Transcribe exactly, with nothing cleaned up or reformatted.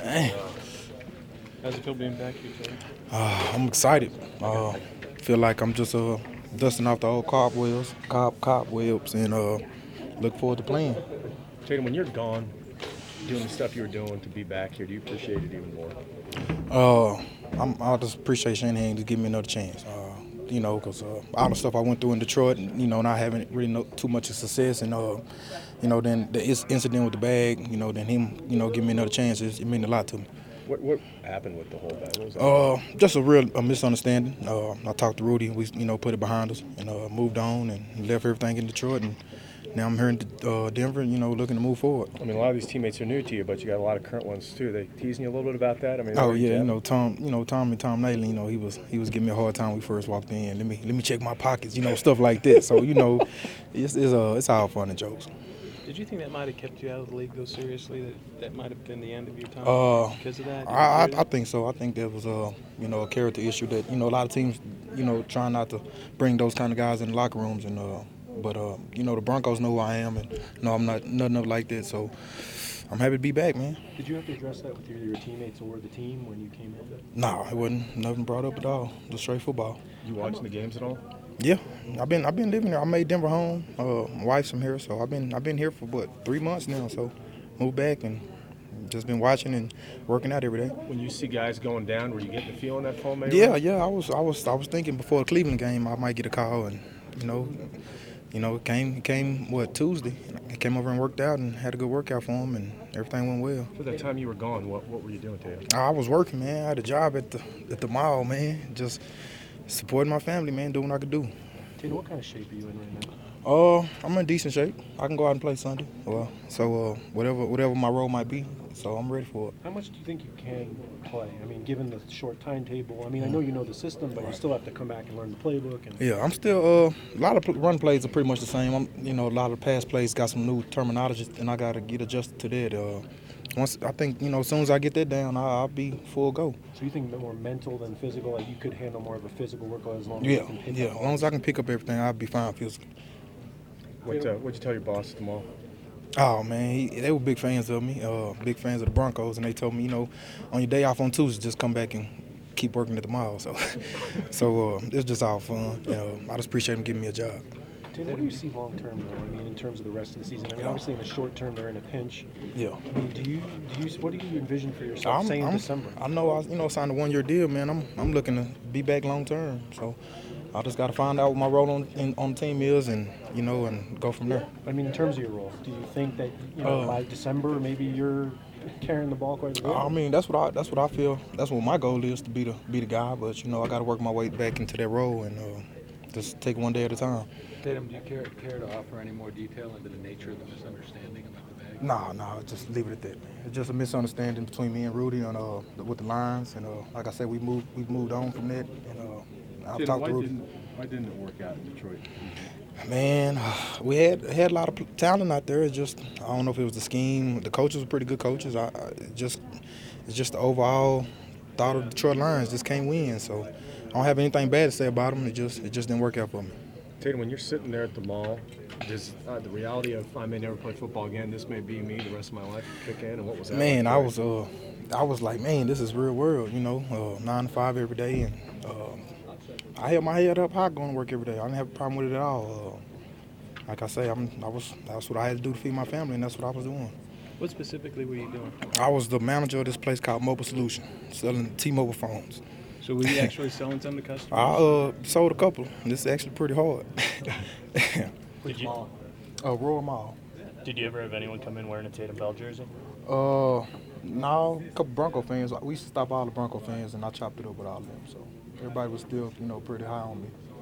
Dang. How's it feel being back here, Tatum? Uh, I'm excited. Uh, feel like I'm just uh, dusting off the old cobwebs, cob cobwebs, and uh, look forward to playing. Tatum, when you're gone, doing the stuff you were doing to be back here, do you appreciate it even more? Uh, I'm, I just appreciate Shanahan to give me another chance. Uh, you know, because uh, all the stuff I went through in Detroit, you know, not having really no, too much of success, and uh, you know, then the incident with the bag, you know, then him, you know, give me another chance. It, it meant a lot to me. What what happened with the whole bag? What was that? Uh, just a real a misunderstanding. Uh, I talked to Rudy. We, you know, put it behind us and uh, moved on and left everything in Detroit. And now I'm here in uh, Denver. You know, looking to move forward. I mean, a lot of these teammates are new to you, but you got a lot of current ones too. They teasing you a little bit about that. I mean, Oh yeah, you know Tom. You know Tom and Tom Naley. You know he was he was giving me a hard time when we first walked in. Let me let me check my pockets. You know stuff like that. So you know, it's it's uh it's all fun and jokes. Did you think that might have kept you out of the league, though, seriously? That that might have been the end of your time Uh, because of that? I, I I think so. I think that was uh you know a character issue that you know a lot of teams you know trying not to bring those kind of guys in the locker rooms and uh but uh you know the Broncos know who I am and no I'm not nothing up like that, so I'm happy to be back, man. Did you have to address that with either your teammates or the team when you came in? Nah, it wasn't nothing brought up at all. Just straight football. You watching the games at all? Yeah, I've been I've been living there. I made Denver home. Uh, my wife's from here, so I've been I've been here for what three months now. So moved back and just been watching and working out every day. When you see guys going down, were you getting the feeling that Paul Mayweather? Yeah, yeah. I was I was I was thinking before the Cleveland game I might get a call, and you know, you know it came it came what Tuesday. I came over and worked out and had a good workout for him, and everything went well. For that time you were gone, what what were you doing, Tatum? I was working, man. I had a job at the at the mall, man. Just supporting my family, man. Doing what I could do. Tatum, what kind of shape are you in right now? Uh, I'm in decent shape. I can go out and play Sunday. Well, so uh, whatever whatever my role might be, so I'm ready for it. How much do you think you can play? I mean, given the short timetable. I mean, I know you know the system, but you still have to come back and learn the playbook. And Yeah, I'm still uh, a lot of pl- run plays are pretty much the same. I'm you know a lot of pass plays got some new terminology, and I got to get adjusted to that. Uh, once I think you know as soon as I get that down, I, I'll be full go. so you think more mental than physical? Like you could handle more of a physical workload as long as Yeah, you can pick yeah. up As long as I can pick up everything, I'll be fine physically. What uh, what'd you tell your boss at the mall? Oh man, he, they were big fans of me, uh, big fans of the Broncos, and they told me, you know, on your day off on Tuesday, just come back and keep working at the mall. So, so uh, it's just all fun. You know, I just appreciate them giving me a job. Tatum, what do you see long term though? I mean, in terms of the rest of the season. I mean, obviously in the short term they're in a pinch. Yeah. I mean, do you do you what do you envision for yourself? I'm, say in I'm, December. I know I you know signed a one year deal, man. I'm I'm looking to be back long term. So I just got to find out what my role on in, on the team is, and you know, and go from there. I mean, in terms of your role, do you think that you know Uh, by December maybe you're carrying the ball quite a bit? I mean, that's what I that's what I feel. That's what my goal is to be the be the guy. But you know, I got to work my way back into that role and uh, just take one day at a time. Tatum, do you care, care to offer any more detail into the nature of the misunderstanding about the bag? Nah, nah, just leave it at that, man. It's just a misunderstanding between me and Rudy and uh, with the lines, and uh, like I said, we moved we moved on from that, and uh, I've Tatum, talked why to Rudy. didn't why didn't it work out in Detroit? Man, we had had a lot of talent out there. It's just I don't know if it was the scheme. The coaches were pretty good coaches. I, I it just it's just the overall thought of Detroit Lions just can't win. So I don't have anything bad to say about them. It just it just didn't work out for me. Tatum, when you're sitting there at the mall, does uh, the reality of I may never play football again, this may be me the rest of my life kick in, and what was that? Man, like? I was uh I was like, man, this is real world. You know, uh, nine to five every day, and uh, I held my head up high going to work every day. I didn't have a problem with it at all. Uh, like I say, I'm I was that's what I had to do to feed my family, and that's what I was doing. What specifically were you doing? I was the manager of this place called Mobile Solution, selling T-Mobile phones. So were you actually selling some to customers? I uh, sold a couple. This is actually pretty hard. Did you, uh, Royal Mall. did you ever have anyone come in wearing a Tatum Bell jersey? Uh, no, a couple Bronco fans. We used to stop all the Bronco fans, and I chopped it up with all of them. So everybody was still, you know, pretty high on me.